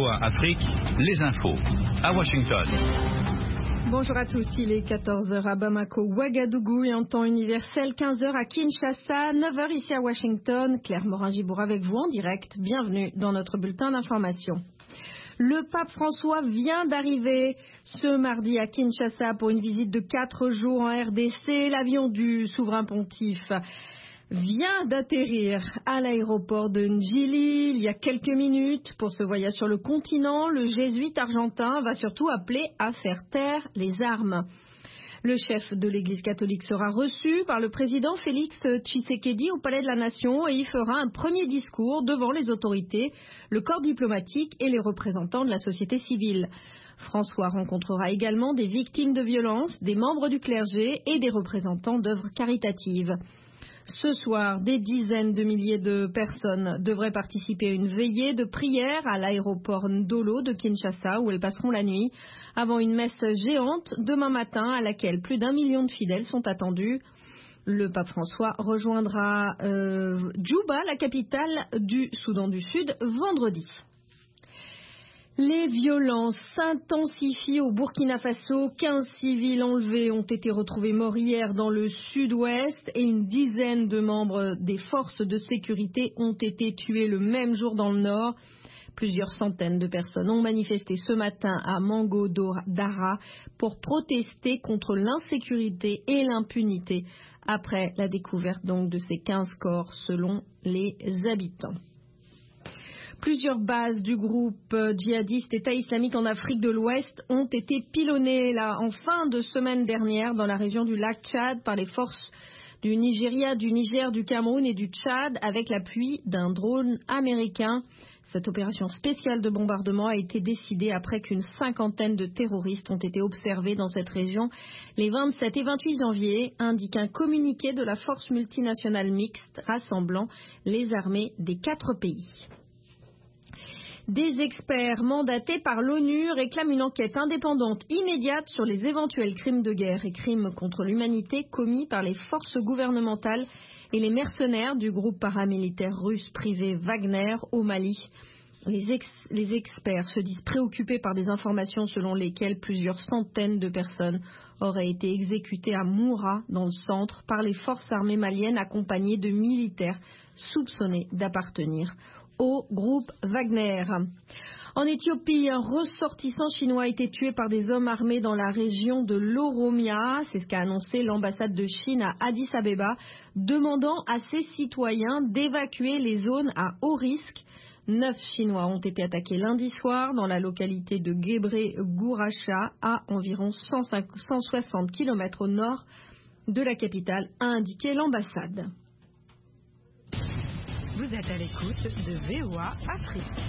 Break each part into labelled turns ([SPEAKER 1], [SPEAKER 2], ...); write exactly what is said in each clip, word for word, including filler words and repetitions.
[SPEAKER 1] V O A Afrique, les infos. À Washington.
[SPEAKER 2] Bonjour à tous, il est quatorze heures à Bamako, Ouagadougou et en temps universel, quinze heures à Kinshasa, neuf heures ici à Washington. Claire Morin-Gibour avec vous en direct. Bienvenue dans notre bulletin d'information. Le pape François vient d'arriver ce mardi à Kinshasa pour une visite de quatre jours en R D C. L'avion du souverain pontife vient d'atterrir à l'aéroport de Ndjili il y a quelques minutes. Pour ce voyage sur le continent, le jésuite argentin va surtout appeler à faire taire les armes. Le chef de l'Église catholique sera reçu par le président Félix Tshisekedi au Palais de la Nation et y fera un premier discours devant les autorités, le corps diplomatique et les représentants de la société civile. François rencontrera également des victimes de violences, des membres du clergé et des représentants d'œuvres caritatives. Ce soir, des dizaines de milliers de personnes devraient participer à une veillée de prière à l'aéroport Ndolo de Kinshasa où elles passeront la nuit avant une messe géante demain matin à laquelle plus d'un million de fidèles sont attendus. Le pape François rejoindra euh, Djouba, la capitale du Soudan du Sud, vendredi. Les violences s'intensifient au Burkina Faso. quinze civils enlevés ont été retrouvés morts hier dans le sud-ouest et une dizaine de membres des forces de sécurité ont été tués le même jour dans le nord. Plusieurs centaines de personnes ont manifesté ce matin à Mango Dara pour protester contre l'insécurité et l'impunité après la découverte donc de ces quinze corps selon les habitants. Plusieurs bases du groupe djihadiste État islamique en Afrique de l'Ouest ont été pilonnées là, en fin de semaine dernière dans la région du lac Tchad par les forces du Nigeria, du Niger, du Cameroun et du Tchad avec l'appui d'un drone américain. Cette opération spéciale de bombardement a été décidée après qu'une cinquantaine de terroristes ont été observés dans cette région les vingt-sept et vingt-huit janvier, indique un communiqué de la force multinationale mixte rassemblant les armées des quatre pays. Des experts mandatés par l'ONU réclament une enquête indépendante immédiate sur les éventuels crimes de guerre et crimes contre l'humanité commis par les forces gouvernementales et les mercenaires du groupe paramilitaire russe privé Wagner au Mali. Les, ex- les experts se disent préoccupés par des informations selon lesquelles plusieurs centaines de personnes auraient été exécutées à Moura, dans le centre, par les forces armées maliennes accompagnées de militaires soupçonnés d'appartenir au groupe Wagner. En Éthiopie, un ressortissant chinois a été tué par des hommes armés dans la région de l'Oromia. C'est ce qu'a annoncé l'ambassade de Chine à Addis Abeba, demandant à ses citoyens d'évacuer les zones à haut risque. Neuf Chinois ont été attaqués lundi soir dans la localité de Gebre-Gouracha, à environ cent soixante kilomètres au nord de la capitale, a indiqué l'ambassade.
[SPEAKER 3] Vous êtes à l'écoute de V O A Afrique.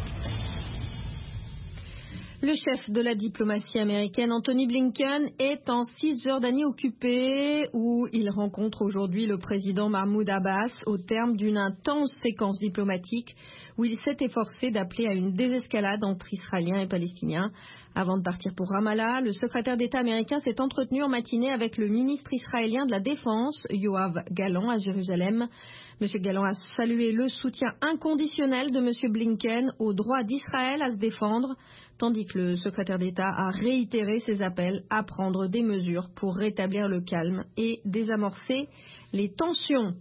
[SPEAKER 2] Le chef de la diplomatie américaine, Anthony Blinken, est en Cisjordanie occupée où il rencontre aujourd'hui le président Mahmoud Abbas au terme d'une intense séquence diplomatique où il s'est efforcé d'appeler à une désescalade entre Israéliens et Palestiniens. Avant de partir pour Ramallah, le secrétaire d'État américain s'est entretenu en matinée avec le ministre israélien de la Défense, Yoav Gallant, à Jérusalem. M. Gallant a salué le soutien inconditionnel de M. Blinken au droit d'Israël à se défendre, tandis que le secrétaire d'État a réitéré ses appels à prendre des mesures pour rétablir le calme et désamorcer les tensions.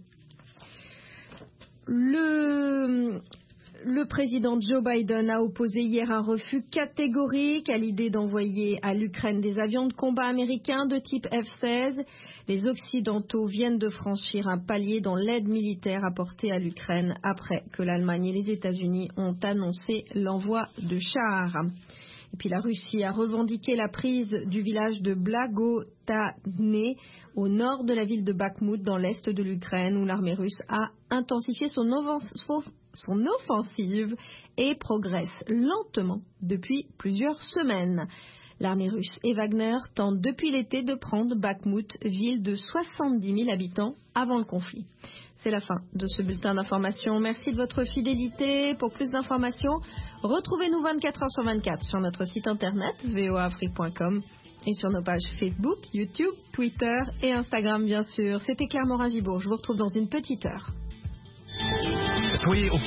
[SPEAKER 2] Le... Le président Joe Biden a opposé hier un refus catégorique à l'idée d'envoyer à l'Ukraine des avions de combat américains de type F seize. Les Occidentaux viennent de franchir un palier dans l'aide militaire apportée à l'Ukraine après que l'Allemagne et les États-Unis ont annoncé l'envoi de chars. Et puis la Russie a revendiqué la prise du village de Blagotane au nord de la ville de Bakhmout dans l'est de l'Ukraine où l'armée russe a intensifié son, offen- son offensive et progresse lentement depuis plusieurs semaines. L'armée russe et Wagner tentent depuis l'été de prendre Bakhmout, ville de soixante-dix mille habitants avant le conflit. C'est la fin de ce bulletin d'information. Merci de votre fidélité. Pour plus d'informations, retrouvez-nous vingt-quatre heures sur vingt-quatre sur notre site internet v o a afrique point com et sur nos pages Facebook, YouTube, Twitter et Instagram bien sûr. C'était Claire Morin-Gibour. Je vous retrouve dans une petite heure.
[SPEAKER 1] Soyez au